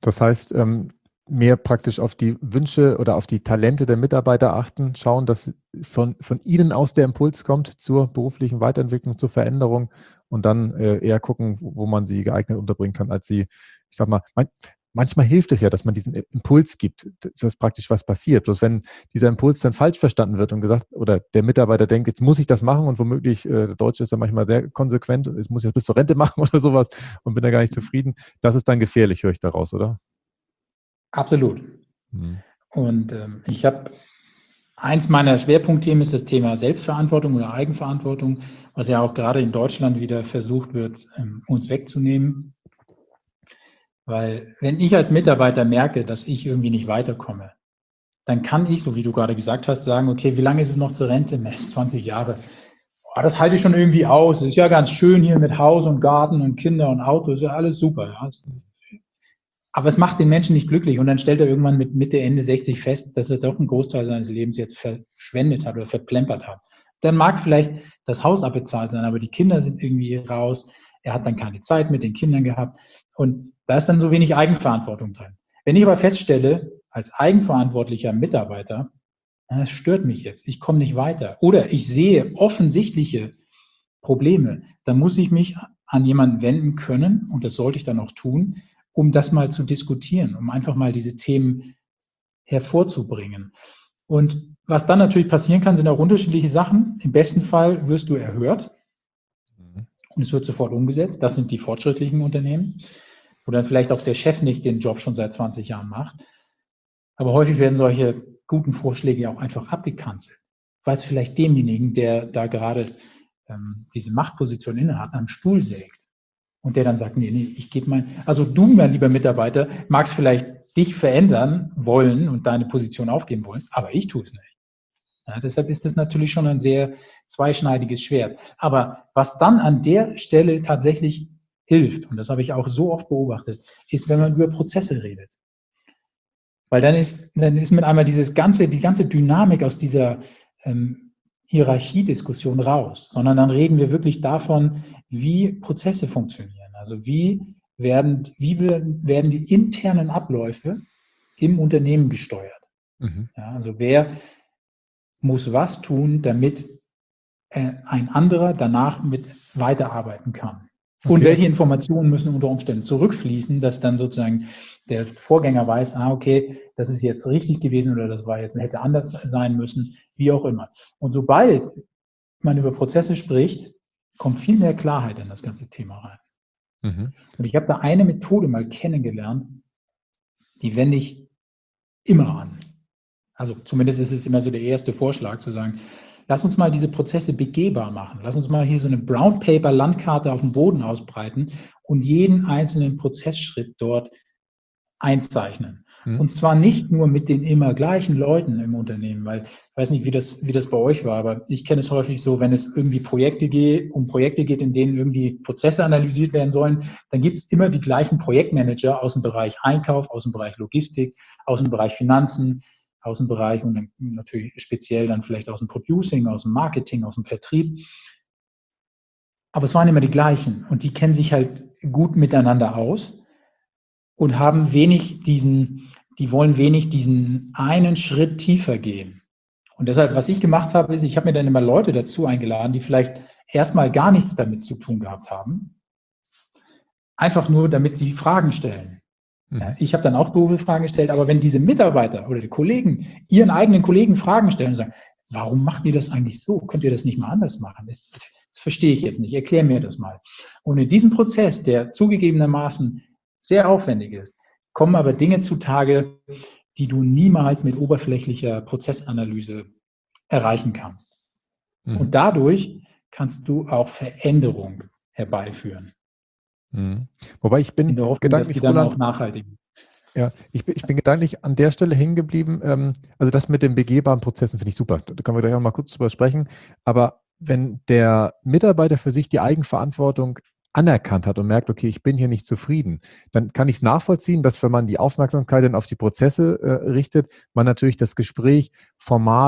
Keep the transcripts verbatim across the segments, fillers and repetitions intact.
Das heißt, ähm, mehr praktisch auf die Wünsche oder auf die Talente der Mitarbeiter achten, schauen, dass von, von ihnen aus der Impuls kommt zur beruflichen Weiterentwicklung, zur Veränderung und dann äh, eher gucken, wo, wo man sie geeignet unterbringen kann, als sie, ich sag mal, man, manchmal hilft es ja, dass man diesen Impuls gibt, dass praktisch was passiert. Bloß wenn dieser Impuls dann falsch verstanden wird und gesagt, oder der Mitarbeiter denkt, jetzt muss ich das machen und womöglich, äh, der Deutsche ist ja manchmal sehr konsequent, ich muss jetzt bis zur Rente machen oder sowas und bin da gar nicht zufrieden, das ist dann gefährlich, höre ich daraus, oder? Absolut. Hm. Und ähm, ich habe, eins meiner Schwerpunktthemen ist das Thema Selbstverantwortung oder Eigenverantwortung, was ja auch gerade in Deutschland wieder versucht wird, ähm, uns wegzunehmen. Weil wenn ich als Mitarbeiter merke, dass ich irgendwie nicht weiterkomme, dann kann ich, so wie du gerade gesagt hast, sagen, okay, wie lange ist es noch zur Rente? Mensch, zwanzig Jahre. Oh, das halte ich schon irgendwie aus. Das ist ja ganz schön hier mit Haus und Garten und Kinder und Auto, ist ja alles super. Ja. Aber es macht den Menschen nicht glücklich und dann stellt er irgendwann mit Mitte, Ende sechzig fest, dass er doch einen Großteil seines Lebens jetzt verschwendet hat oder verplempert hat. Dann mag vielleicht das Haus abbezahlt sein, aber die Kinder sind irgendwie raus. Er hat dann keine Zeit mit den Kindern gehabt und da ist dann so wenig Eigenverantwortung drin. Wenn ich aber feststelle, als eigenverantwortlicher Mitarbeiter, das stört mich jetzt, ich komme nicht weiter oder ich sehe offensichtliche Probleme, dann muss ich mich an jemanden wenden können und das sollte ich dann auch tun, um das mal zu diskutieren, um einfach mal diese Themen hervorzubringen. Und was dann natürlich passieren kann, sind auch unterschiedliche Sachen. Im besten Fall wirst du erhört und es wird sofort umgesetzt. Das sind die fortschrittlichen Unternehmen, wo dann vielleicht auch der Chef nicht den Job schon seit zwanzig Jahren macht. Aber häufig werden solche guten Vorschläge auch einfach abgekanzelt, weil es vielleicht demjenigen, der da gerade ähm, diese Machtposition innehat, am Stuhl sägt. Und der dann sagt, nee, nee, ich gebe mein, also du, mein lieber Mitarbeiter, magst vielleicht dich verändern wollen und deine Position aufgeben wollen, aber ich tue es nicht. Ja, deshalb ist das natürlich schon ein sehr zweischneidiges Schwert. Aber was dann an der Stelle tatsächlich hilft, und das habe ich auch so oft beobachtet, ist, wenn man über Prozesse redet. Weil dann ist, dann ist mit einmal dieses ganze, die ganze Dynamik aus dieser ähm, Hierarchiediskussion raus, sondern dann reden wir wirklich davon, wie Prozesse funktionieren. Also wie werden, wie werden die internen Abläufe im Unternehmen gesteuert. Mhm. Ja, also wer muss was tun, damit äh, ein anderer danach mit weiterarbeiten kann. Okay. Und welche Informationen müssen unter Umständen zurückfließen, dass dann sozusagen der Vorgänger weiß, ah, okay, das ist jetzt richtig gewesen oder das war jetzt, hätte anders sein müssen, wie auch immer. Und sobald man über Prozesse spricht, kommt viel mehr Klarheit in das ganze Thema rein. Mhm. Und ich habe da eine Methode mal kennengelernt, die wende ich immer an. Also zumindest ist es immer so der erste Vorschlag, zu sagen, lass uns mal diese Prozesse begehbar machen. Lass uns mal hier so eine Brown-Paper-Landkarte auf dem Boden ausbreiten und jeden einzelnen Prozessschritt dort einzeichnen. Hm. Und zwar nicht nur mit den immer gleichen Leuten im Unternehmen, weil ich weiß nicht, wie das, wie das bei euch war, aber ich kenne es häufig so, wenn es irgendwie Projekte geht, um Projekte geht, in denen irgendwie Prozesse analysiert werden sollen, dann gibt es immer die gleichen Projektmanager aus dem Bereich Einkauf, aus dem Bereich Logistik, aus dem Bereich Finanzen, aus dem Bereich und dann natürlich speziell dann vielleicht aus dem Producing, aus dem Marketing, aus dem Vertrieb. Aber es waren immer die gleichen und die kennen sich halt gut miteinander aus und haben wenig diesen, die wollen wenig diesen einen Schritt tiefer gehen. Und deshalb, was ich gemacht habe, ist, ich habe mir dann immer Leute dazu eingeladen, die vielleicht erstmal gar nichts damit zu tun gehabt haben. Einfach nur, damit sie Fragen stellen. Ja, ich habe dann auch doofe Fragen gestellt, aber wenn diese Mitarbeiter oder die Kollegen ihren eigenen Kollegen Fragen stellen und sagen, warum macht ihr das eigentlich so? Könnt ihr das nicht mal anders machen? Das, das verstehe ich jetzt nicht. Erklär mir das mal. Und in diesem Prozess, der zugegebenermaßen sehr aufwendig ist, kommen aber Dinge zutage, die du niemals mit oberflächlicher Prozessanalyse erreichen kannst. Mhm. Und dadurch kannst du auch Veränderung herbeiführen. Mhm. Wobei ich bin in der Hoffnung, gedanklich, dass die dann Roland, auch nachhaltig. Ja, ich bin, ich bin gedanklich an der Stelle hängen geblieben. Ähm, also das mit den begehbaren Prozessen finde ich super. Da können wir gleich auch mal kurz drüber sprechen. Aber wenn der Mitarbeiter für sich die Eigenverantwortung anerkannt hat und merkt, okay, ich bin hier nicht zufrieden, dann kann ich es nachvollziehen, dass wenn man die Aufmerksamkeit dann auf die Prozesse äh, richtet, man natürlich das Gespräch formal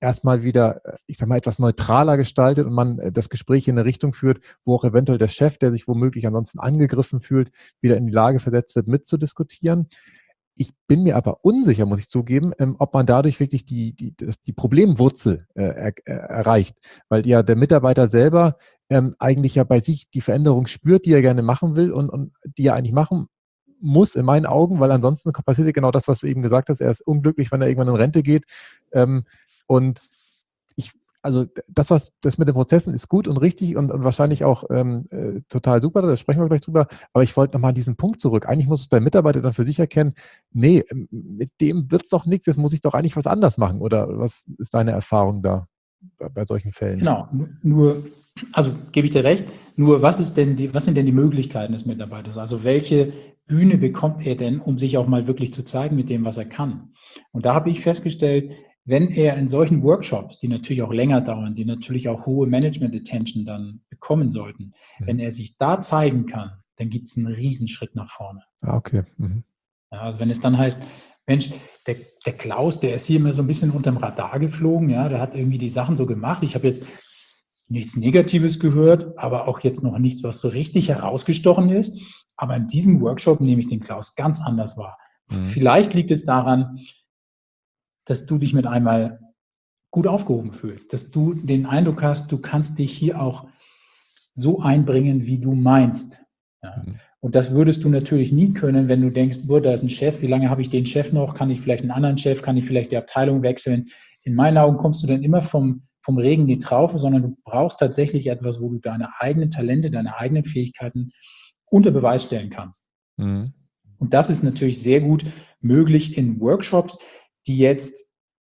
erstmal wieder, ich sag mal, etwas neutraler gestaltet und man das Gespräch in eine Richtung führt, wo auch eventuell der Chef, der sich womöglich ansonsten angegriffen fühlt, wieder in die Lage versetzt wird, mitzudiskutieren. Ich bin mir aber unsicher, muss ich zugeben, ähm, ob man dadurch wirklich die, die, die Problemwurzel äh, er, erreicht, weil ja der Mitarbeiter selber ähm, eigentlich ja bei sich die Veränderung spürt, die er gerne machen will und, und die er eigentlich machen muss, in meinen Augen, weil ansonsten passiert ja genau das, was du eben gesagt hast. Er ist unglücklich, wenn er irgendwann in Rente geht. Ähm, und ich, also das, was das mit den Prozessen ist gut und richtig und, und wahrscheinlich auch ähm, äh, total super, da sprechen wir gleich drüber, aber ich wollte nochmal an diesen Punkt zurück. Eigentlich muss der Mitarbeiter dann für sich erkennen, nee, mit dem wird es doch nichts, jetzt muss ich doch eigentlich was anders machen. Oder was ist deine Erfahrung da bei, bei solchen Fällen? Genau, nur, also gebe ich dir recht, nur was ist denn die, was sind denn die Möglichkeiten des Mitarbeiters? Also welche Bühne bekommt er denn, um sich auch mal wirklich zu zeigen mit dem, was er kann? Und da habe ich festgestellt, wenn er in solchen Workshops, die natürlich auch länger dauern, die natürlich auch hohe Management-Attention dann bekommen sollten, mhm. wenn er sich da zeigen kann, dann gibt es einen Riesenschritt nach vorne. Ah, okay. Mhm. Ja, also wenn es dann heißt, Mensch, der, der Klaus, der ist hier immer so ein bisschen unterm Radar geflogen, ja, der hat irgendwie die Sachen so gemacht. Ich habe jetzt nichts Negatives gehört, aber auch jetzt noch nichts, was so richtig herausgestochen ist. Aber in diesem Workshop nehme ich den Klaus ganz anders wahr. Mhm. Vielleicht liegt es daran, dass du dich mit einmal gut aufgehoben fühlst, dass du den Eindruck hast, du kannst dich hier auch so einbringen, wie du meinst. Ja. Mhm. Und das würdest du natürlich nie können, wenn du denkst, boah, da ist ein Chef, wie lange habe ich den Chef noch? Kann ich vielleicht einen anderen Chef? Kann ich vielleicht die Abteilung wechseln? In meinen Augen kommst du dann immer vom, vom Regen in die Traufe, sondern du brauchst tatsächlich etwas, wo du deine eigenen Talente, deine eigenen Fähigkeiten unter Beweis stellen kannst. Mhm. Und das ist natürlich sehr gut möglich in Workshops, die jetzt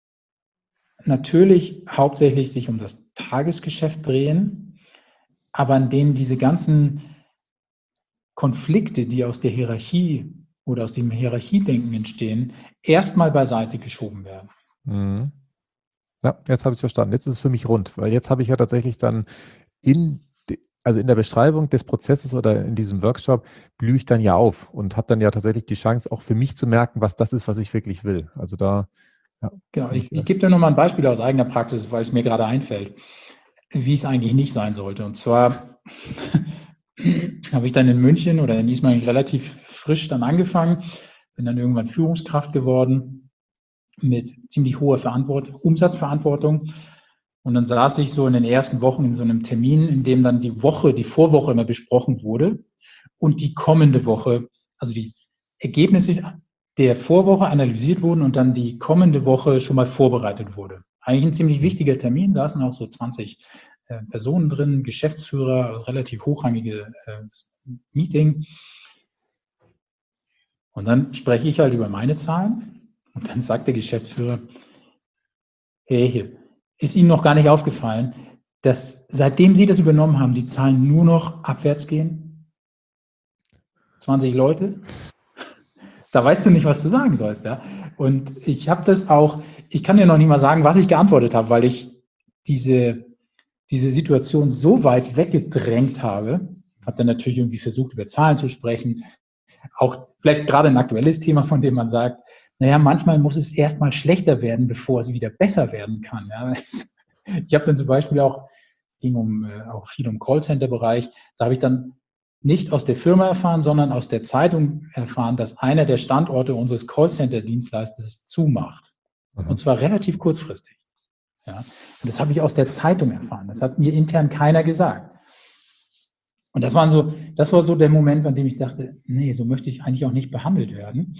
natürlich hauptsächlich sich um das Tagesgeschäft drehen, aber in denen diese ganzen Konflikte, die aus der Hierarchie oder aus dem Hierarchiedenken entstehen, erstmal beiseite geschoben werden. Mhm. Ja, jetzt habe ich es verstanden. Jetzt ist es für mich rund, weil jetzt habe ich ja tatsächlich dann in, also in der Beschreibung des Prozesses oder in diesem Workshop blühe ich dann ja auf und habe dann ja tatsächlich die Chance, auch für mich zu merken, was das ist, was ich wirklich will. Also da. Ja, genau, ich, ich gebe dir nochmal ein Beispiel aus eigener Praxis, weil es mir gerade einfällt, wie es eigentlich nicht sein sollte. Und zwar habe ich dann in München oder in Ismaning relativ frisch dann angefangen, bin dann irgendwann Führungskraft geworden mit ziemlich hoher Verantwortung, Umsatzverantwortung. Und dann saß ich so in den ersten Wochen in so einem Termin, in dem dann die Woche, die Vorwoche immer besprochen wurde und die kommende Woche, also die Ergebnisse der Vorwoche analysiert wurden und dann die kommende Woche schon mal vorbereitet wurde. Eigentlich ein ziemlich wichtiger Termin, saßen auch so zwanzig äh, Personen drin, Geschäftsführer, relativ hochrangige äh, Meeting. Und dann spreche ich halt über meine Zahlen und dann sagt der Geschäftsführer, hey, ist Ihnen noch gar nicht aufgefallen, dass seitdem Sie das übernommen haben, die Zahlen nur noch abwärts gehen? zwanzig Leute? Da weißt du nicht, was du sagen sollst. Ja? Und ich habe das auch, ich kann dir noch nicht mal sagen, was ich geantwortet habe, weil ich diese, diese Situation so weit weggedrängt habe. Habe dann natürlich irgendwie versucht, über Zahlen zu sprechen. Auch vielleicht gerade ein aktuelles Thema, von dem man sagt, naja, manchmal muss es erstmal schlechter werden, bevor es wieder besser werden kann. Ja? Ich habe dann zum Beispiel auch, es ging um, auch viel um Callcenter-Bereich, da habe ich dann nicht aus der Firma erfahren, sondern aus der Zeitung erfahren, dass einer der Standorte unseres Callcenter-Dienstleisters zumacht. Mhm. Und zwar relativ kurzfristig. Ja? Und das habe ich aus der Zeitung erfahren. Das hat mir intern keiner gesagt. Und das war so, das war so der Moment, an dem ich dachte, nee, so möchte ich eigentlich auch nicht behandelt werden.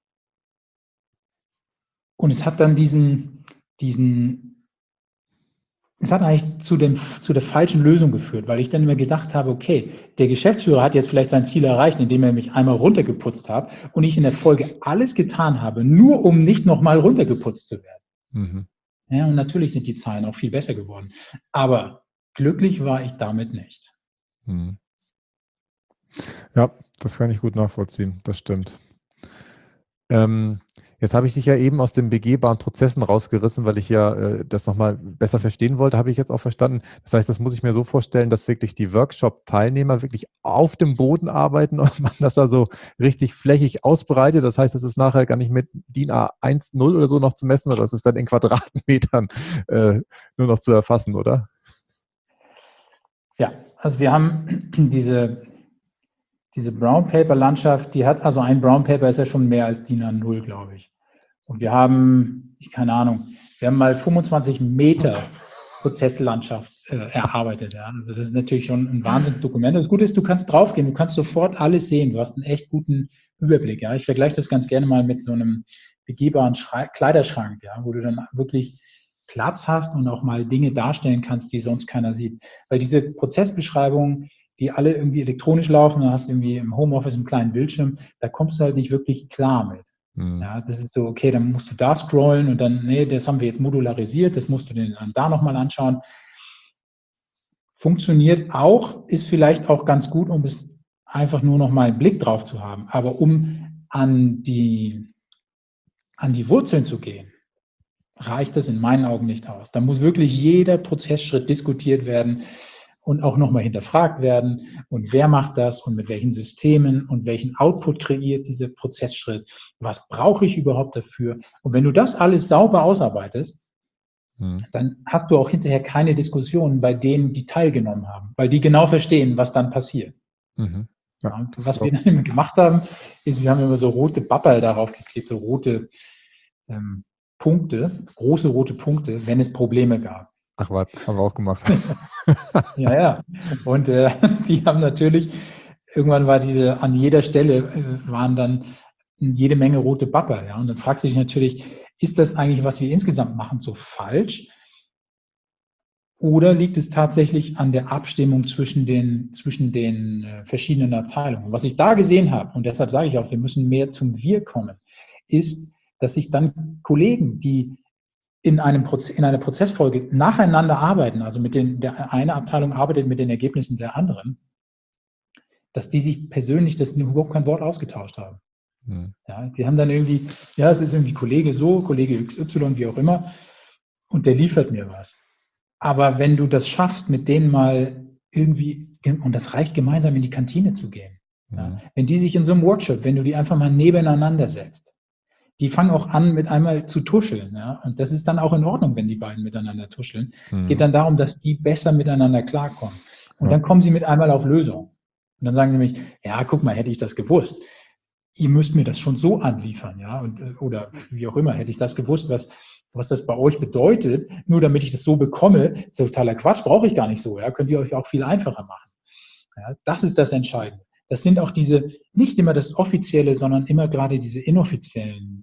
Und es hat dann diesen, diesen, es hat eigentlich zu, dem, zu der falschen Lösung geführt, weil ich dann immer gedacht habe, okay, der Geschäftsführer hat jetzt vielleicht sein Ziel erreicht, indem er mich einmal runtergeputzt hat und ich in der Folge alles getan habe, nur um nicht nochmal runtergeputzt zu werden. Mhm. Ja, und natürlich sind die Zahlen auch viel besser geworden. Aber glücklich war ich damit nicht. Mhm. Ja, das kann ich gut nachvollziehen, das stimmt. Ähm, Jetzt habe ich dich ja eben aus den begehbaren Prozessen rausgerissen, weil ich ja äh, das nochmal besser verstehen wollte, habe ich jetzt auch verstanden. Das heißt, das muss ich mir so vorstellen, dass wirklich die Workshop-Teilnehmer wirklich auf dem Boden arbeiten und man das da so richtig flächig ausbreitet. Das heißt, es ist nachher gar nicht mit DIN A eins Punkt null oder so noch zu messen, oder das ist dann in Quadratmetern äh, nur noch zu erfassen, oder? Ja, also wir haben diese, diese Brown Paper Landschaft, die hat, also ein Brown Paper ist ja schon mehr als DIN A null, glaube ich. Und wir haben, ich keine Ahnung, wir haben mal fünfundzwanzig Meter Prozesslandschaft äh, erarbeitet. Ja. Also das ist natürlich schon ein Wahnsinnsdokument. Das Gute ist, du kannst draufgehen, du kannst sofort alles sehen. Du hast einen echt guten Überblick. Ja. Ich vergleiche das ganz gerne mal mit so einem begehbaren Schrei- Kleiderschrank, ja, wo du dann wirklich Platz hast und auch mal Dinge darstellen kannst, die sonst keiner sieht. Weil diese Prozessbeschreibungen, die alle irgendwie elektronisch laufen, da hast du irgendwie im Homeoffice einen kleinen Bildschirm, da kommst du halt nicht wirklich klar mit. Hm. Ja, das ist so, okay, dann musst du da scrollen und dann, nee, das haben wir jetzt modularisiert, das musst du dir dann da nochmal anschauen. Funktioniert auch, ist vielleicht auch ganz gut, um es einfach nur nochmal einen Blick drauf zu haben. Aber um an die, an die Wurzeln zu gehen, reicht das in meinen Augen nicht aus. Da muss wirklich jeder Prozessschritt diskutiert werden und auch nochmal hinterfragt werden. Und wer macht das und mit welchen Systemen und welchen Output kreiert dieser Prozessschritt? Was brauche ich überhaupt dafür? Und wenn du das alles sauber ausarbeitest, hm. dann hast du auch hinterher keine Diskussionen bei denen, die teilgenommen haben, weil die genau verstehen, was dann passiert. Mhm. Ja, Ja, was wir dann gemacht haben, ist, wir haben immer so rote Bapperl darauf geklebt, so rote ähm, Punkte, große rote Punkte, wenn es Probleme gab. Ach was, haben wir auch gemacht. Ja, ja. Und äh, die haben natürlich, irgendwann war diese, an jeder Stelle äh, waren dann jede Menge rote Bapper. Ja? Und dann fragst du dich natürlich, ist das eigentlich, was wir insgesamt machen, so falsch? Oder liegt es tatsächlich an der Abstimmung zwischen den, zwischen den äh, verschiedenen Abteilungen? Was ich da gesehen habe, und deshalb sage ich auch, wir müssen mehr zum Wir kommen, ist, dass sich dann Kollegen, die in, einem Proze in einer Prozessfolge nacheinander arbeiten, also mit den, der eine Abteilung arbeitet mit den Ergebnissen der anderen, dass die sich persönlich das überhaupt kein Wort ausgetauscht haben. Hm. Ja, die haben dann irgendwie, ja, es ist irgendwie Kollege so, Kollege X Y, wie auch immer, und der liefert mir was. Aber wenn du das schaffst, mit denen mal irgendwie, und das reicht, gemeinsam in die Kantine zu gehen, hm. ja, wenn die sich in so einem Workshop, wenn du die einfach mal nebeneinander setzt, die fangen auch an, mit einmal zu tuscheln. Ja? Und das ist dann auch in Ordnung, wenn die beiden miteinander tuscheln. Mhm. Es geht dann darum, dass die besser miteinander klarkommen. Und ja. dann kommen sie mit einmal auf Lösung. Und dann sagen sie mich, ja, guck mal, hätte ich das gewusst. Ihr müsst mir das schon so anliefern, ja, und, oder wie auch immer, hätte ich das gewusst, was, was das bei euch bedeutet, nur damit ich das so bekomme, ist totaler Quatsch, brauche ich gar nicht so, ja, könnt ihr euch auch viel einfacher machen. Ja, das ist das Entscheidende. Das sind auch diese, nicht immer das Offizielle, sondern immer gerade diese inoffiziellen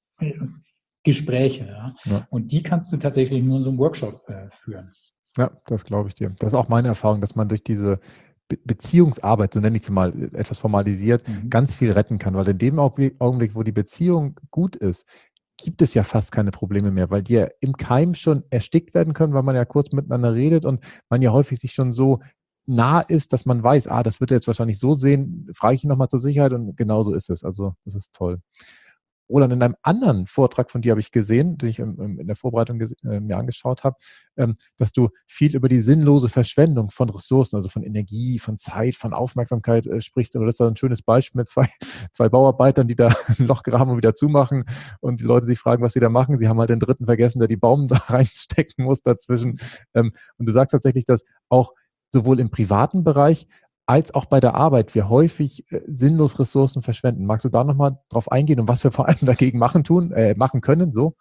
Gespräche. Ja? Ja. Und die kannst du tatsächlich nur in so einem Workshop äh, führen. Ja, das glaube ich dir. Das ist auch meine Erfahrung, dass man durch diese Be Beziehungsarbeit, so nenne ich es mal, etwas formalisiert, mhm. ganz viel retten kann. Weil in dem Augenblick, wo die Beziehung gut ist, gibt es ja fast keine Probleme mehr, weil die ja im Keim schon erstickt werden können, weil man ja kurz miteinander redet und man ja häufig sich schon so nah ist, dass man weiß, ah, das wird er jetzt wahrscheinlich so sehen, frage ich ihn nochmal zur Sicherheit und genau so ist es. Also das ist toll. Roland, in einem anderen Vortrag von dir habe ich gesehen, den ich in der Vorbereitung äh, mir angeschaut habe, ähm, dass du viel über die sinnlose Verschwendung von Ressourcen, also von Energie, von Zeit, von Aufmerksamkeit äh, sprichst. Und das ist ein schönes Beispiel mit zwei, zwei Bauarbeitern, die da ein Loch graben und wieder zumachen und die Leute sich fragen, was sie da machen. Sie haben halt den Dritten vergessen, der die Baum da reinstecken muss dazwischen. Ähm, und du sagst tatsächlich, dass auch sowohl im privaten Bereich als auch bei der Arbeit wir häufig äh, sinnlos Ressourcen verschwenden. Magst du da nochmal drauf eingehen und was wir vor allem dagegen machen tun, äh, machen können? So?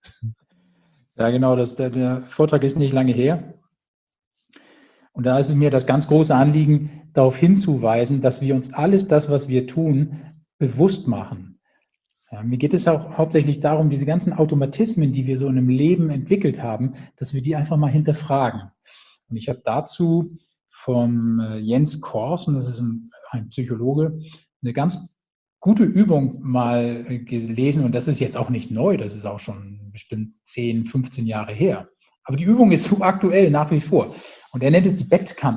Ja, genau, das, der, der Vortrag ist nicht lange her. Und da ist es mir das ganz große Anliegen, darauf hinzuweisen, dass wir uns alles das, was wir tun, bewusst machen. Ja, mir geht es auch hauptsächlich darum, diese ganzen Automatismen, die wir so in einem Leben entwickelt haben, dass wir die einfach mal hinterfragen. Und ich habe dazu vom Jens Korsen, das ist ein, ein Psychologe, eine ganz gute Übung mal gelesen. Und das ist jetzt auch nicht neu, das ist auch schon bestimmt zehn, fünfzehn Jahre her. Aber die Übung ist so aktuell nach wie vor. Und er nennt es die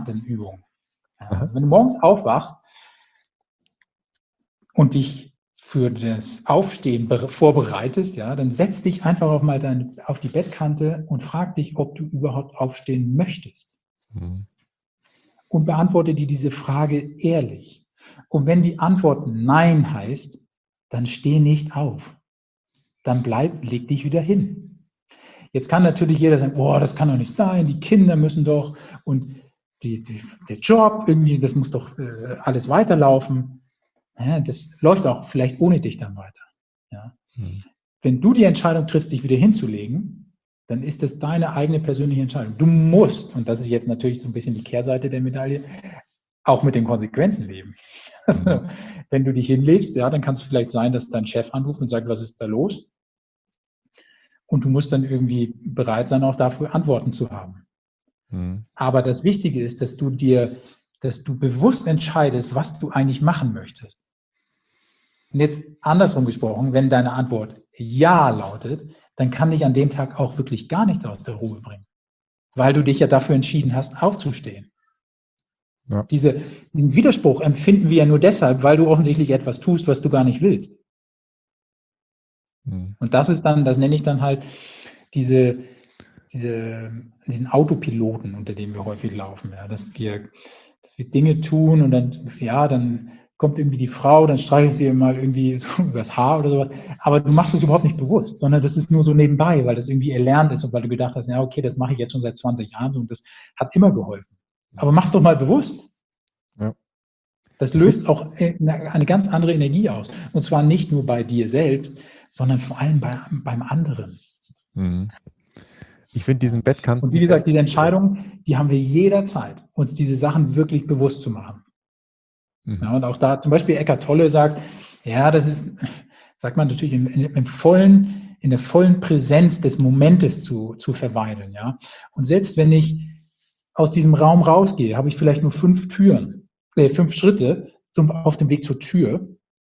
Bettkantenübung. Also wenn du morgens aufwachst und dich für das Aufstehen vorbereitest, ja, dann setz dich einfach auf mal dein, auf die Bettkante und frag dich, ob du überhaupt aufstehen möchtest. Mhm. Und beantworte dir diese Frage ehrlich. Und wenn die Antwort Nein heißt, dann steh nicht auf. Dann bleib, leg dich wieder hin. Jetzt kann natürlich jeder sagen, boah, das kann doch nicht sein, die Kinder müssen doch und die, die, der Job, irgendwie, das muss doch äh, alles weiterlaufen. Ja, das läuft auch vielleicht ohne dich dann weiter. Ja. Mhm. Wenn du die Entscheidung triffst, dich wieder hinzulegen, dann ist das deine eigene persönliche Entscheidung. Du musst, und das ist jetzt natürlich so ein bisschen die Kehrseite der Medaille, auch mit den Konsequenzen leben. Also, Mhm. wenn du dich hinlegst, ja, dann kann es vielleicht sein, dass dein Chef anruft und sagt, was ist da los? Und du musst dann irgendwie bereit sein, auch dafür Antworten zu haben. Mhm. Aber das Wichtige ist, dass du dir, dass du bewusst entscheidest, was du eigentlich machen möchtest. Und jetzt andersrum gesprochen, wenn deine Antwort Ja lautet, dann kann dich an dem Tag auch wirklich gar nichts aus der Ruhe bringen, weil du dich ja dafür entschieden hast, aufzustehen. Ja. Diese, den Widerspruch empfinden wir ja nur deshalb, weil du offensichtlich etwas tust, was du gar nicht willst. Mhm. Und das ist dann, das nenne ich dann halt diese, diese, diesen Autopiloten, unter dem wir häufig laufen, ja, dass wir, dass wir Dinge tun und dann, ja, dann kommt irgendwie die Frau, dann streichelst du ihr mal irgendwie so übers Haar oder sowas, aber du machst es überhaupt nicht bewusst, sondern das ist nur so nebenbei, weil das irgendwie erlernt ist und weil du gedacht hast, ja, okay, das mache ich jetzt schon seit zwanzig Jahren so und das hat immer geholfen. Aber mach's doch mal bewusst. Ja. Das Ich find, löst auch eine, eine ganz andere Energie aus. Und zwar nicht nur bei dir selbst, sondern vor allem bei, beim anderen. mhm. Ich finde diesen Und wie Bettkantentest, gesagt, diese Entscheidung, die haben wir jederzeit, uns diese Sachen wirklich bewusst zu machen. mhm. Ja, und auch da zum Beispiel Eckhart Tolle sagt, ja, das ist, sagt man natürlich im, im vollen, in der vollen Präsenz des Momentes zu, zu verweilen. Ja? Und selbst wenn ich aus diesem Raum rausgehe, habe ich vielleicht nur fünf Türen, äh, fünf Schritte zum, auf dem Weg zur Tür.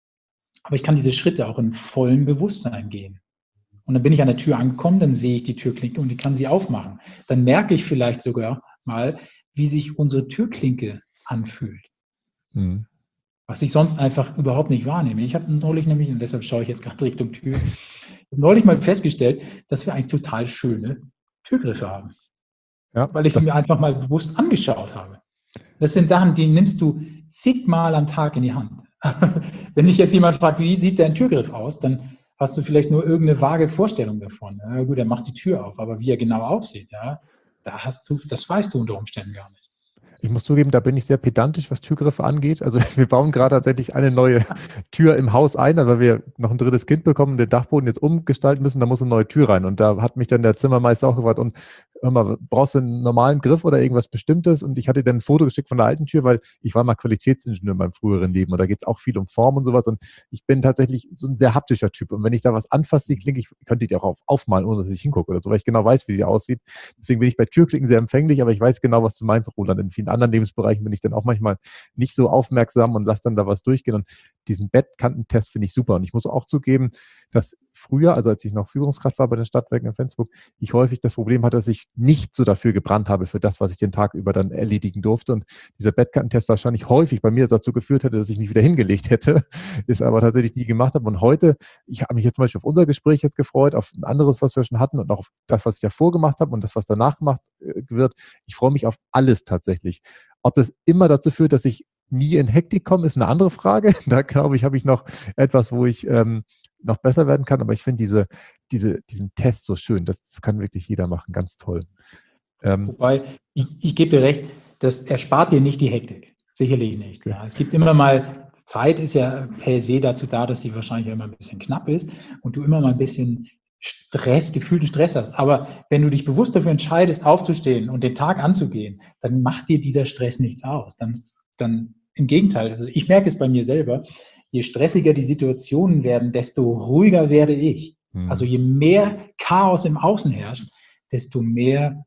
Aber ich kann diese Schritte auch in vollem Bewusstsein gehen. Und dann bin ich an der Tür angekommen, dann sehe ich die Türklinke und ich kann sie aufmachen. Dann merke ich vielleicht sogar mal, wie sich unsere Türklinke anfühlt. Mhm. Was ich sonst einfach überhaupt nicht wahrnehme. Ich habe neulich nämlich, und deshalb schaue ich jetzt gerade Richtung Tür, ich habe neulich mal festgestellt, dass wir eigentlich total schöne Türgriffe haben. Ja, Weil ich sie das, mir einfach mal bewusst angeschaut habe. Das sind Sachen, die nimmst du zigmal am Tag in die Hand. Wenn dich jetzt jemand fragt, wie sieht dein Türgriff aus, dann hast du vielleicht nur irgendeine vage Vorstellung davon. Ja, gut, er macht die Tür auf, aber wie er genau aussieht, ja, da hast du, das weißt du unter Umständen gar nicht. ich muss zugeben, da bin ich sehr pedantisch, was Türgriffe angeht. Also wir bauen gerade tatsächlich eine neue Tür im Haus ein, weil wir noch ein drittes Kind bekommen und den Dachboden jetzt umgestalten müssen, da muss eine neue Tür rein. Und da hat mich dann der Zimmermeister auch gefragt, und hör mal, brauchst du einen normalen Griff oder irgendwas Bestimmtes? Und ich hatte dann ein Foto geschickt von der alten Tür, weil ich war mal Qualitätsingenieur in meinem früheren Leben und da geht es auch viel um Form und sowas. Und ich bin tatsächlich so ein sehr haptischer Typ. Und wenn ich da was anfasse, die Klinke, ich könnte die auch auf, aufmalen, ohne dass ich hingucke oder so, weil ich genau weiß, wie sie aussieht. Deswegen bin ich bei Türklinken sehr empfänglich, aber ich weiß genau, was du meinst, Roland. In vielen anderen Lebensbereichen bin ich dann auch manchmal nicht so aufmerksam und lasse dann da was durchgehen. Und diesen Bettkantentest finde ich super. Und ich muss auch zugeben, dass früher, also als ich noch Führungskraft war bei den Stadtwerken in Flensburg, ich häufig das Problem hatte, dass ich nicht so dafür gebrannt habe, für das, was ich den Tag über dann erledigen durfte. Und dieser Bettkantentest wahrscheinlich häufig bei mir dazu geführt hätte, dass ich mich wieder hingelegt hätte, ist aber tatsächlich nie gemacht habe. Und heute, ich habe mich jetzt zum Beispiel auf unser Gespräch jetzt gefreut, auf ein anderes, was wir schon hatten und auch auf das, was ich davor gemacht habe und das, was danach gemacht wird. Ich freue mich auf alles tatsächlich. Ob das immer dazu führt, dass ich nie in Hektik komme, ist eine andere Frage. Da glaube ich, habe ich noch etwas, wo ich ähm, noch besser werden kann. Aber ich finde diese, diese, diesen Test so schön. Das, das kann wirklich jeder machen. Ganz toll. Ähm, Wobei, ich, ich gebe dir recht, das erspart dir nicht die Hektik. Sicherlich nicht. Ja. Es gibt immer mal, Zeit ist ja per se dazu da, dass sie wahrscheinlich immer ein bisschen knapp ist und du immer mal ein bisschen Stress, gefühlten Stress hast. Aber wenn du dich bewusst dafür entscheidest, aufzustehen und den Tag anzugehen, dann macht dir dieser Stress nichts aus. Dann, dann im Gegenteil. Also ich merke es bei mir selber. Je stressiger die Situationen werden, desto ruhiger werde ich. hm. Also je mehr Chaos im Außen herrscht, desto mehr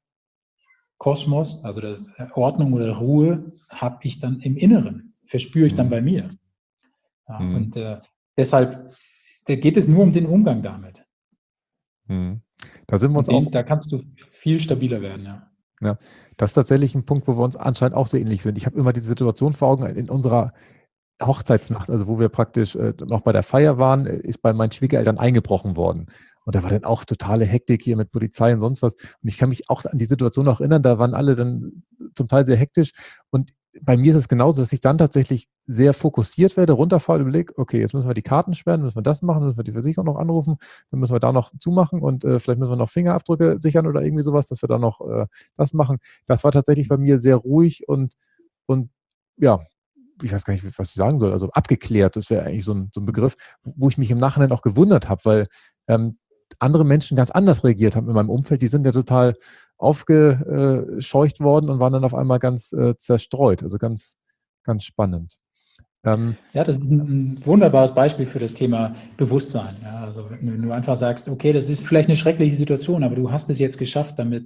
Kosmos, also das Ordnung oder Ruhe, habe ich dann im Inneren, verspüre ich dann hm. bei mir. Ja, hm. und äh, deshalb da geht es nur um den Umgang damit. Hm. Da sind wir uns Und den, auch. da kannst du viel stabiler werden, ja. Ja, das ist tatsächlich ein Punkt, wo wir uns anscheinend auch so ähnlich sind. Ich habe immer diese Situation vor Augen in unserer Hochzeitsnacht, also wo wir praktisch äh, noch bei der Feier waren, äh, ist bei meinen Schwiegereltern eingebrochen worden. Und da war dann auch totale Hektik hier mit Polizei und sonst was. Und ich kann mich auch an die Situation noch erinnern, da waren alle dann zum Teil sehr hektisch. Und bei mir ist es genauso, dass ich dann tatsächlich sehr fokussiert werde, runterfahre, überlege, okay, jetzt müssen wir die Karten sperren, müssen wir das machen, müssen wir die Versicherung noch anrufen, dann müssen wir da noch zumachen und äh, vielleicht müssen wir noch Fingerabdrücke sichern oder irgendwie sowas, dass wir da noch äh, das machen. Das war tatsächlich bei mir sehr ruhig und, und ja, ich weiß gar nicht, was ich sagen soll, also abgeklärt, das wäre eigentlich so ein, so ein Begriff, wo ich mich im Nachhinein auch gewundert habe, weil ähm, andere Menschen ganz anders reagiert haben in meinem Umfeld. Die sind ja total aufgescheucht worden und waren dann auf einmal ganz äh, zerstreut. Also ganz, ganz spannend. Ähm, ja, das ist ein, ein wunderbares Beispiel für das Thema Bewusstsein. Ja, also wenn du einfach sagst, okay, das ist vielleicht eine schreckliche Situation, aber du hast es jetzt geschafft, damit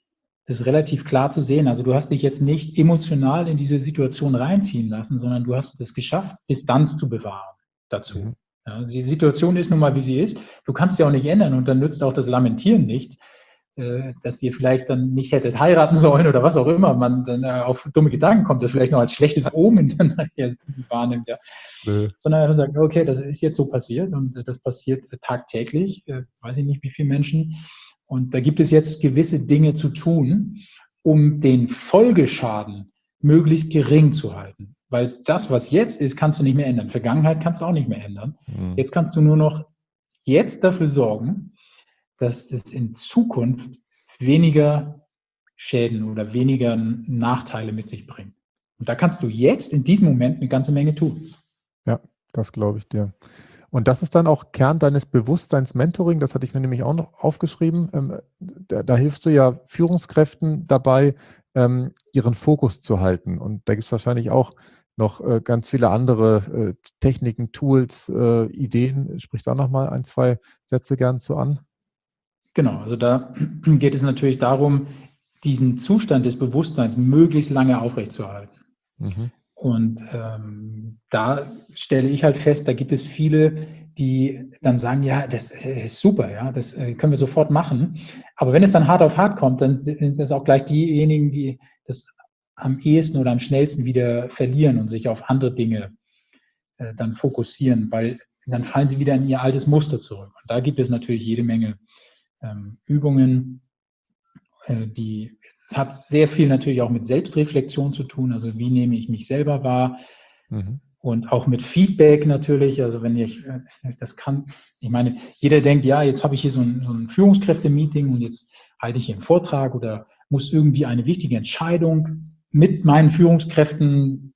das relativ klar zu sehen. Also du hast dich jetzt nicht emotional in diese Situation reinziehen lassen, sondern du hast es geschafft, Distanz zu bewahren dazu. Mhm. Ja, die Situation ist nun mal, wie sie ist. Du kannst sie auch nicht ändern und dann nützt auch das Lamentieren nichts, äh, dass ihr vielleicht dann nicht hättet heiraten sollen oder was auch immer. Man dann äh, auf dumme Gedanken kommt, das vielleicht noch als schlechtes Omen dann wahrnimmt. Ja. Mhm. Sondern einfach sagt, okay, das ist jetzt so passiert und äh, das passiert tagtäglich. Äh, weiß ich nicht, wie viele Menschen. Und da gibt es jetzt gewisse Dinge zu tun, um den Folgeschaden möglichst gering zu halten. Weil das, was jetzt ist, kannst du nicht mehr ändern. Vergangenheit kannst du auch nicht mehr ändern. Mhm. Jetzt kannst du nur noch jetzt dafür sorgen, dass es in Zukunft weniger Schäden oder weniger Nachteile mit sich bringt. Und da kannst du jetzt in diesem Moment eine ganze Menge tun. Ja, das glaube ich dir. Und das ist dann auch Kern deines Bewusstseins-Mentoring, das hatte ich mir nämlich auch noch aufgeschrieben. Ähm, da, da hilfst du ja Führungskräften dabei, ähm, ihren Fokus zu halten. Und da gibt es wahrscheinlich auch noch äh, ganz viele andere äh, Techniken, Tools, äh, Ideen. Sprich da nochmal ein, zwei Sätze gern zu an. Genau, also da geht es natürlich darum, diesen Zustand des Bewusstseins möglichst lange aufrechtzuerhalten. Mhm. Und ähm, da stelle ich halt fest, da gibt es viele, die dann sagen, ja, das ist super, ja, das können wir sofort machen. Aber wenn es dann hart auf hart kommt, dann sind das auch gleich diejenigen, die das am ehesten oder am schnellsten wieder verlieren und sich auf andere Dinge äh, dann fokussieren, weil dann fallen sie wieder in ihr altes Muster zurück. Und da gibt es natürlich jede Menge ähm, Übungen, äh, die Es hat sehr viel natürlich auch mit Selbstreflexion zu tun, also wie nehme ich mich selber wahr, mhm. und auch mit Feedback natürlich, also wenn ich das kann, ich meine, jeder denkt, ja, jetzt habe ich hier so ein, so ein Führungskräfte-Meeting und jetzt halte ich hier einen Vortrag oder muss irgendwie eine wichtige Entscheidung mit meinen Führungskräften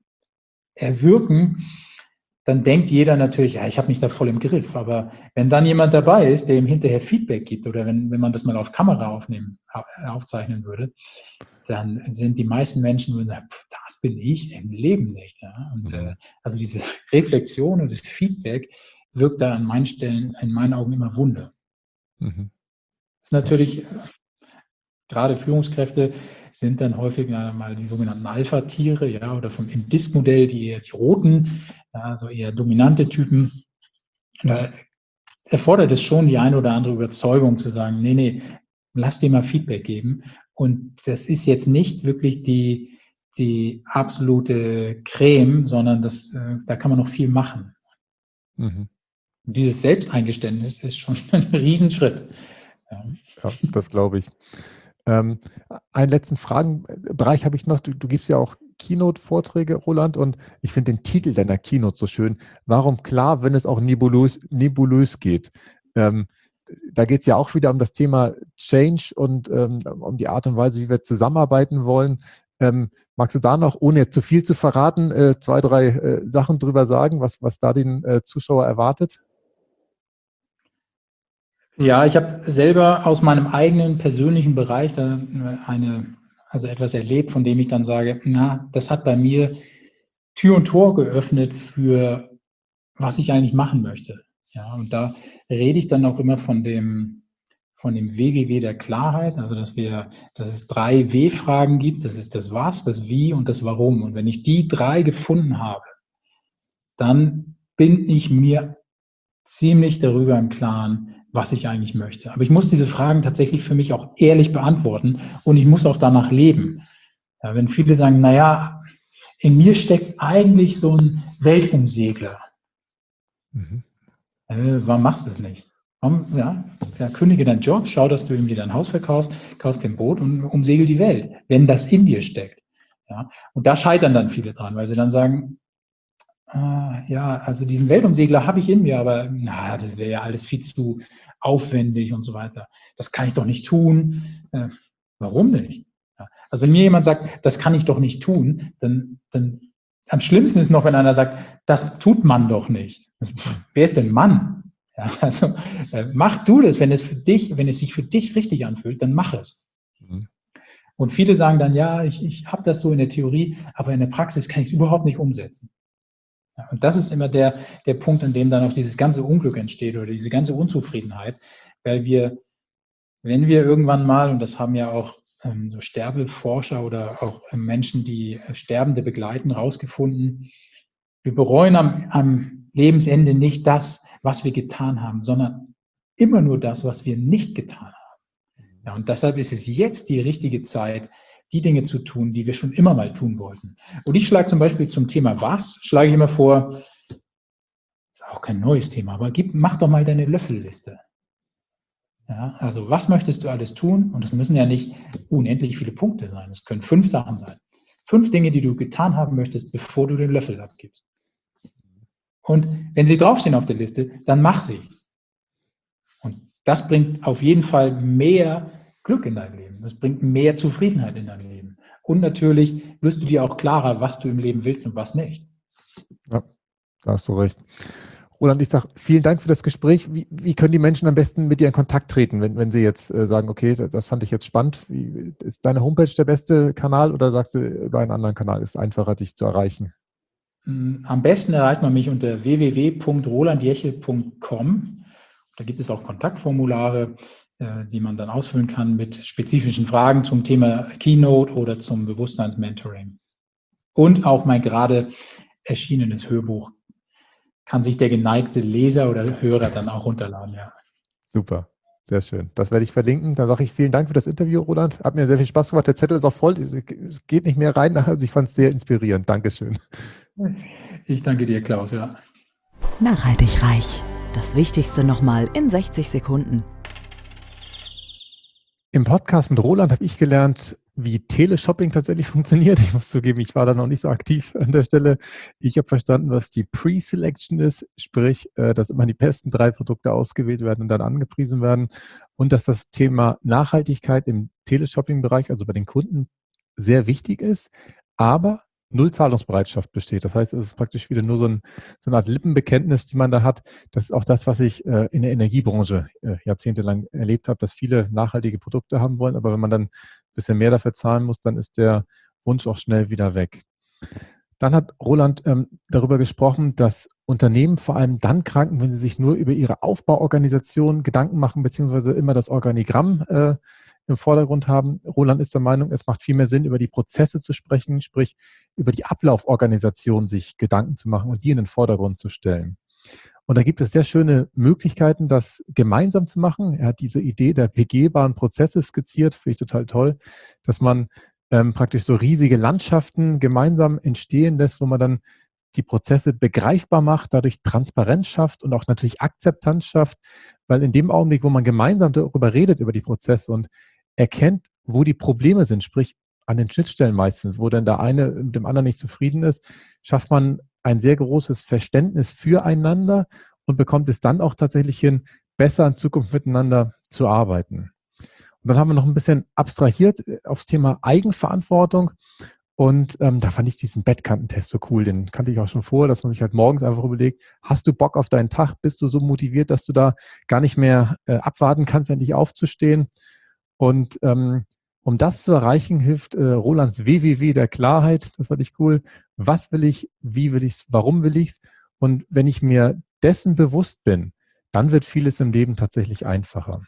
erwirken, dann denkt jeder natürlich, ja, ich habe mich da voll im Griff. Aber wenn dann jemand dabei ist, der ihm hinterher Feedback gibt oder wenn, wenn man das mal auf Kamera aufnehmen, aufzeichnen würde, dann sind die meisten Menschen, die sagen, das bin ich im Leben nicht. Ja? Und mhm. äh, also diese Reflexion und das Feedback wirkt da an meinen Stellen, in meinen Augen immer Wunder. Mhm. Das ist natürlich, gerade Führungskräfte sind dann häufig mal die sogenannten Alpha-Tiere, ja, oder vom, im Disk-Modell die, eher die roten, also eher dominante Typen. Da erfordert es schon die eine oder andere Überzeugung zu sagen, nee, nee, lass dir mal Feedback geben. Und das ist jetzt nicht wirklich die, die absolute Creme, sondern das, äh, da kann man noch viel machen. Mhm. Und dieses Selbsteingeständnis ist schon ein Riesenschritt. Ja, ja, das glaube ich. Ähm, einen letzten Fragenbereich habe ich noch. Du, du gibst ja auch Keynote-Vorträge, Roland, und ich finde den Titel deiner Keynote so schön. Warum klar, wenn es auch nebulös, nebulös geht? Ähm, da geht es ja auch wieder um das Thema Change und ähm, um die Art und Weise, wie wir zusammenarbeiten wollen. Ähm, magst du da noch, ohne jetzt zu viel zu verraten, äh, zwei, drei äh, Sachen drüber sagen, was, was da den äh, Zuschauer erwartet? Ja, ich habe selber aus meinem eigenen persönlichen Bereich da eine, also etwas erlebt, von dem ich dann sage, na, das hat bei mir Tür und Tor geöffnet für was ich eigentlich machen möchte. Ja, und da rede ich dann auch immer von dem, von dem W W W der Klarheit, also dass wir, dass es drei W-Fragen gibt. Das ist das Was, das Wie und das Warum. Und wenn ich die drei gefunden habe, dann bin ich mir ziemlich darüber im Klaren, was ich eigentlich möchte. Aber ich muss diese Fragen tatsächlich für mich auch ehrlich beantworten und ich muss auch danach leben. Ja, wenn viele sagen, naja, in mir steckt eigentlich so ein Weltumsegler. Mhm. Äh, warum machst du es nicht? Warum, ja, ja, kündige deinen Job, schau, dass du irgendwie dein Haus verkaufst, kauf den Boot und umsegel die Welt, wenn das in dir steckt. Ja, und da scheitern dann viele dran, weil sie dann sagen, äh, ja, also diesen Weltumsegler habe ich in mir, aber na, das wäre ja alles viel zu aufwendig und so weiter. Das kann ich doch nicht tun. Äh, warum nicht? Ja, also wenn mir jemand sagt, das kann ich doch nicht tun, dann, dann am schlimmsten ist noch, wenn einer sagt, das tut man doch nicht. Also, wer ist denn Mann? Ja, also äh, mach du das, wenn es für dich, wenn es sich für dich richtig anfühlt, dann mach es. Mhm. Und viele sagen dann, ja, ich, ich habe das so in der Theorie, aber in der Praxis kann ich es überhaupt nicht umsetzen. Ja, und das ist immer der, der Punkt, an dem dann auch dieses ganze Unglück entsteht oder diese ganze Unzufriedenheit, weil wir, wenn wir irgendwann mal, und das haben ja auch ähm, so Sterbeforscher oder auch äh, Menschen, die äh, Sterbende begleiten, rausgefunden, wir bereuen am, am Lebensende nicht das, was wir getan haben, sondern immer nur das, was wir nicht getan haben. Ja, und deshalb ist es jetzt die richtige Zeit, die Dinge zu tun, die wir schon immer mal tun wollten. Und ich schlage zum Beispiel zum Thema was, schlage ich immer vor, ist auch kein neues Thema, aber gib, mach doch mal deine Löffelliste. Ja, also was möchtest du alles tun? Und es müssen ja nicht unendlich viele Punkte sein, es können fünf Sachen sein. Fünf Dinge, die du getan haben möchtest, bevor du den Löffel abgibst. Und wenn sie draufstehen auf der Liste, dann mach sie. Und das bringt auf jeden Fall mehr Glück in dein Leben. Das bringt mehr Zufriedenheit in dein Leben. Und natürlich wirst du dir auch klarer, was du im Leben willst und was nicht. Ja, da hast du recht. Roland, ich sage vielen Dank für das Gespräch. Wie, wie können die Menschen am besten mit dir in Kontakt treten, wenn, wenn sie jetzt äh, sagen, okay, das fand ich jetzt spannend. Wie, ist deine Homepage der beste Kanal oder sagst du, über einen anderen Kanal ist es einfacher, dich zu erreichen? Am besten erreicht man mich unter w w w punkt roland jeche punkt com. Da gibt es auch Kontaktformulare, die man dann ausfüllen kann mit spezifischen Fragen zum Thema Keynote oder zum Bewusstseinsmentoring. Und auch mein gerade erschienenes Hörbuch kann sich der geneigte Leser oder Hörer dann auch runterladen. Ja. Super, sehr schön. Das werde ich verlinken. Dann sage ich vielen Dank für das Interview, Roland. Hat mir sehr viel Spaß gemacht. Der Zettel ist auch voll. Es geht nicht mehr rein. Also ich fand es sehr inspirierend. Dankeschön. Ich danke dir, Klaus. Ja. Nachhaltig reich. Das Wichtigste nochmal in sechzig Sekunden. Im Podcast mit Roland habe ich gelernt, wie Teleshopping tatsächlich funktioniert. Ich muss zugeben, ich war da noch nicht so aktiv an der Stelle. Ich habe verstanden, was die Pre-Selection ist, sprich, dass immer die besten drei Produkte ausgewählt werden und dann angepriesen werden und dass das Thema Nachhaltigkeit im Teleshopping-Bereich, also bei den Kunden, sehr wichtig ist, aber null Zahlungsbereitschaft besteht. Das heißt, es ist praktisch wieder nur so, ein, so eine Art Lippenbekenntnis, die man da hat. Das ist auch das, was ich äh, in der Energiebranche äh, jahrzehntelang erlebt habe, dass viele nachhaltige Produkte haben wollen, aber wenn man dann ein bisschen mehr dafür zahlen muss, dann ist der Wunsch auch schnell wieder weg. Dann hat Roland ähm, darüber gesprochen, dass Unternehmen vor allem dann kranken, wenn sie sich nur über ihre Aufbauorganisation Gedanken machen, beziehungsweise immer das Organigramm äh, im Vordergrund haben. Roland ist der Meinung, es macht viel mehr Sinn, über die Prozesse zu sprechen, sprich über die Ablauforganisation sich Gedanken zu machen und die in den Vordergrund zu stellen. Und da gibt es sehr schöne Möglichkeiten, das gemeinsam zu machen. Er hat diese Idee der begehbaren Prozesse skizziert, finde ich total toll, dass man ähm, praktisch so riesige Landschaften gemeinsam entstehen lässt, wo man dann die Prozesse begreifbar macht, dadurch Transparenz schafft und auch natürlich Akzeptanz schafft, weil in dem Augenblick, wo man gemeinsam darüber redet, über die Prozesse und erkennt, wo die Probleme sind, sprich an den Schnittstellen meistens, wo dann der eine mit dem anderen nicht zufrieden ist, schafft man ein sehr großes Verständnis füreinander und bekommt es dann auch tatsächlich hin, besser in Zukunft miteinander zu arbeiten. Und dann haben wir noch ein bisschen abstrahiert aufs Thema Eigenverantwortung. Und ähm, da fand ich diesen Bettkantentest so cool. Den kannte ich auch schon vorher, dass man sich halt morgens einfach überlegt, hast du Bock auf deinen Tag? Bist du so motiviert, dass du da gar nicht mehr äh, abwarten kannst, endlich aufzustehen? Und ähm, um das zu erreichen, hilft äh, Rolands W W W der Klarheit. Das fand ich cool. Was will ich? Wie will ich es? Warum will ich es? Und wenn ich mir dessen bewusst bin, dann wird vieles im Leben tatsächlich einfacher.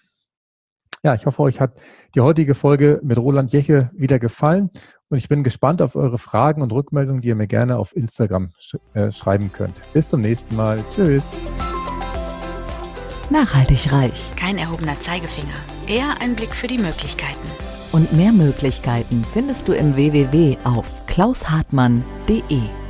Ja, ich hoffe, euch hat die heutige Folge mit Roland Jeche wieder gefallen und ich bin gespannt auf eure Fragen und Rückmeldungen, die ihr mir gerne auf Instagram sch- äh, schreiben könnt. Bis zum nächsten Mal. Tschüss. Nachhaltig reich. Kein erhobener Zeigefinger, eher ein Blick für die Möglichkeiten. Und mehr Möglichkeiten findest du im w w w auf klaus hartmann punkt de.